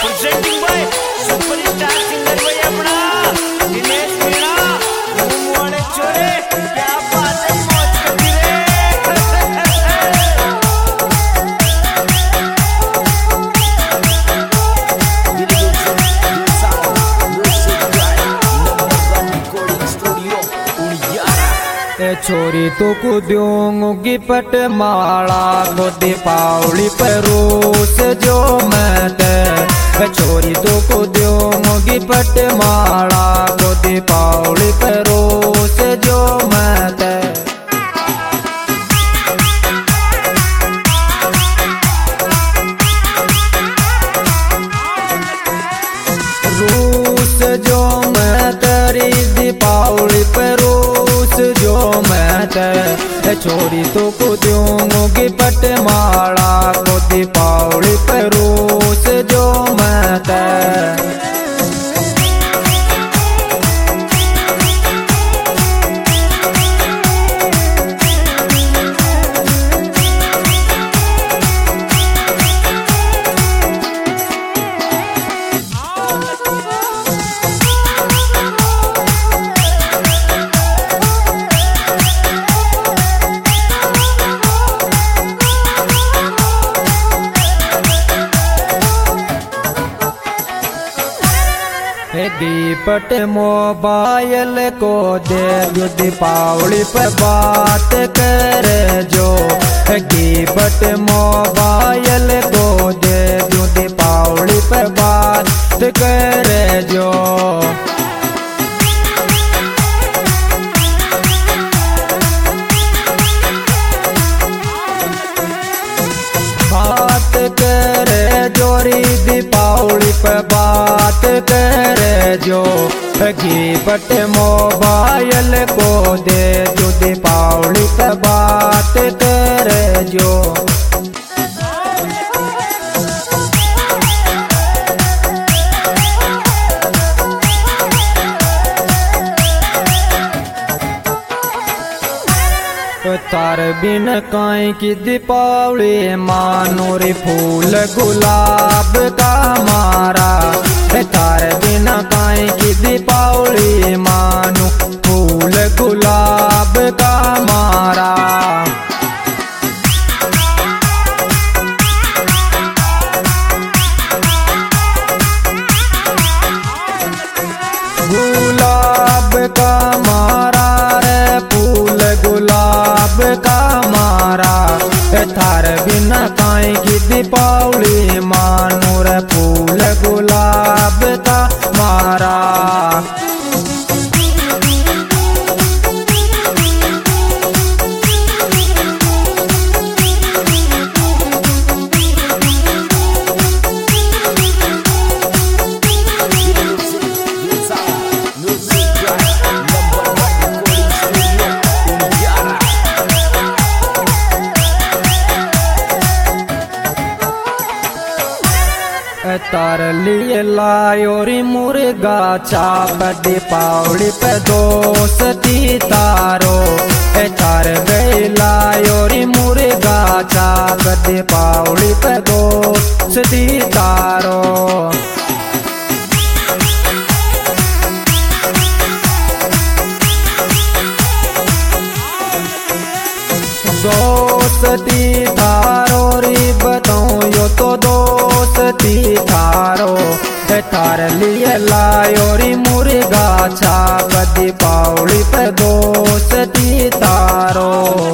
Presenting by superstar singer भाई अपना दिनेश मीणा मुंह छोरे क्या बात है मौज करती रे। छोरी तो कुद्यूंगी पट माला को दीपावली परोस जो मत छोरी तो कुद्यूंगी पट माला को दीपावली परोस जो मत रूस जो मैं तेरी दीपावली परोस जो मैं छोरी तो को दूंगी पट माला को दीपावली परोस जो मैं दीपट मोबाइल को दे जो दीपावली पे बात करे जो दीपट मोबाइल को दे जो दीपावली पे बात करे जो बात करे जोरी दीपावली पे बात करे जो दीपट मोबाइल को दे जो दीपावली पे बात करे जो तार बिन काई की दीपावली मानो रे फूल गुलाब का मारा तार बिन काई की दीपावली मानो फूल गुलाब का मारा गुलाब का मारा रे फूल गुलाब का मारा थार बिना काई की दीपावली मानो रे फूल गुलाब का मारा तार लिए लायोरी मुर्गा चाप दीपावली पे दोस्ती तारो तार गई लायोरी मुर्गा चाप दीपावली पे दोस्ती तारो दोस्ती थारो री बताऊं यो तो दोस्ती थारो थार लिए लायोरी मुर्गा छाप दीपावली पे दोस्ती तारो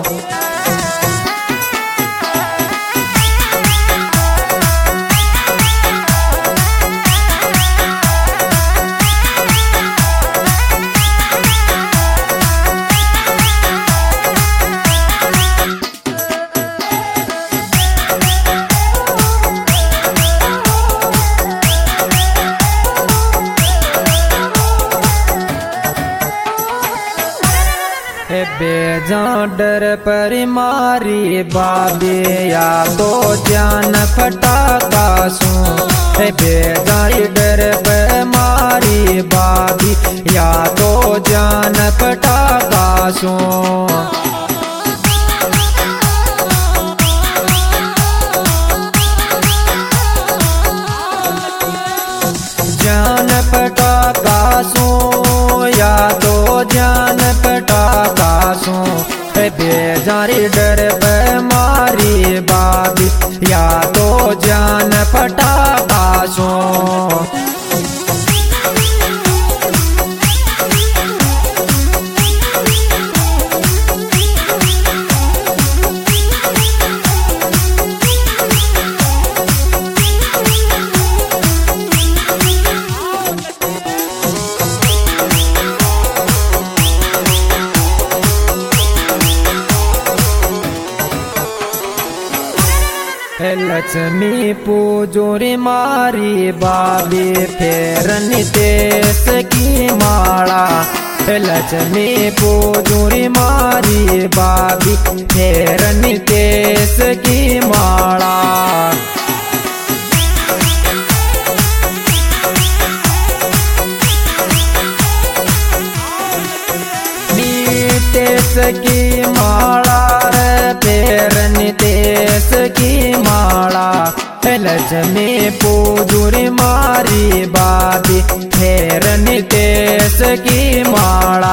बेजा डर पर मारी बाबे या तो जान फटाका सू बेजा डर पर मारी बाबी या तो जान फटाका सू बेजारी डर पे मारी बाबी या तो जान फटा बासो। लक्ष्मी पूजोरी मारी बाबी फेरनी तेस की माला। लक्ष्मी पूजोरी मारी बाबी फेरनी तेस की माला। तेस की माला रे फेरनी तेस की माला। लक्ष्मी पूजोरी मारी बाबी फेरनी तेस की माला।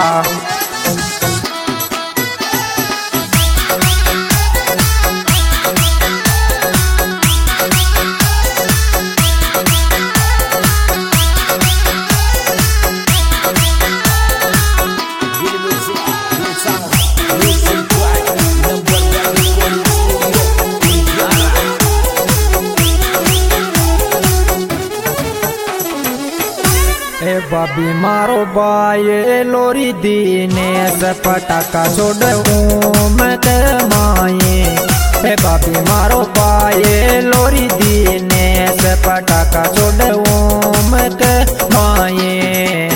बाबी मारो बाये लोरी दीने से पटाखा छोड़ मत माये। बाबी मारो बाये लोरी दीने से पटाखा छोड़ मत माये।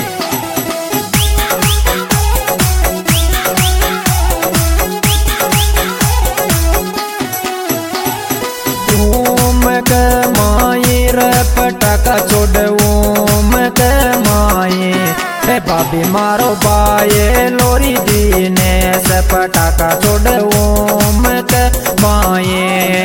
पटाखा छोड़ मत माये। बाबी मारो बाये लोरी दीने से पटाखा छोड़ मत माये।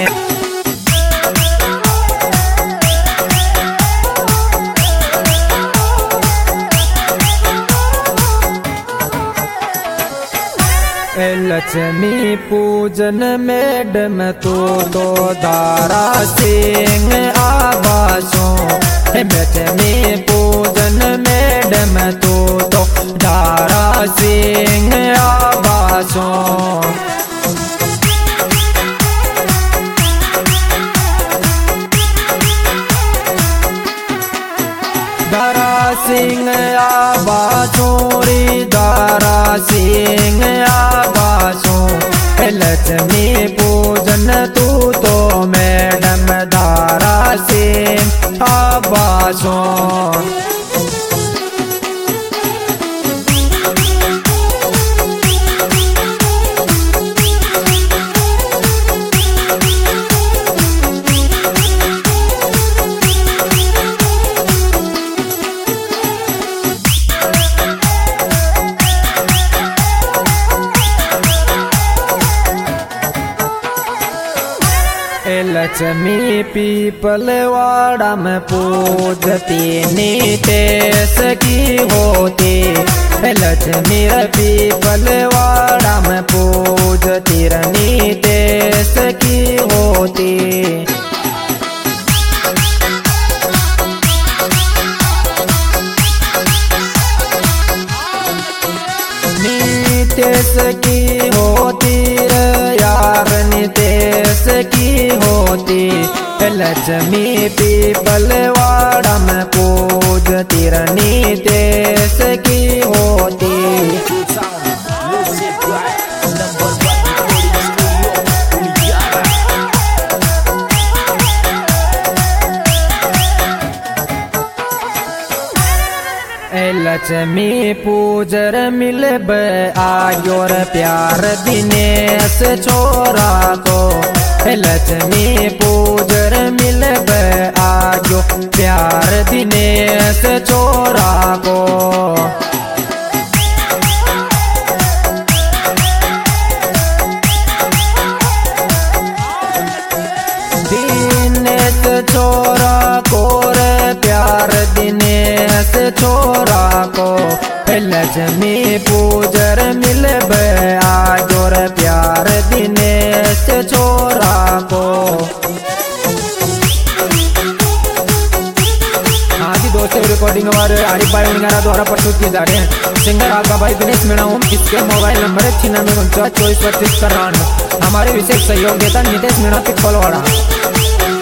लक्ष्मी पूजन मैडम तो दारा सिंह आवासों। लक्ष्मी पूजन मैडम तो दारा सिंह आवासों। दारा सिंह आवासों री दारा सिंह आवासों। लक्ष्मी पूजन तू तो मैडम दारा सिंह आवासों। लक्ष्मी पीपलवाड़ा में पूजती नीतेश की होती। लक्ष्मी पीपलवाड़ा में पूजती नीतेश की होती। नीतेश की होती यार नीतेश की होती। लक्ष्मी पीपलवाड़ा में पूजती नीतेश की होती। लक्ष्मी पूजर मिलब आयोर प्यार दिनेश छोरा को। लक्ष्मी पूजर मिलब आयो प्यार दिनेश छोरा को। दिनेश छोरा को रे प्यार दिनेश छोरा को। लक्ष्मी पूजर मिलब आजोर प्यार आरिफ भाई उनगारा द्वारा प्रस्तुत किए जा रहे हैं। सिंगर आपका भाई दिनेश मीणा ओम, इसके मोबाइल नंबर है 9649 2425 93। हमारे विशेष सहयोग देता नितेश मीणा पिपलवाड़ा।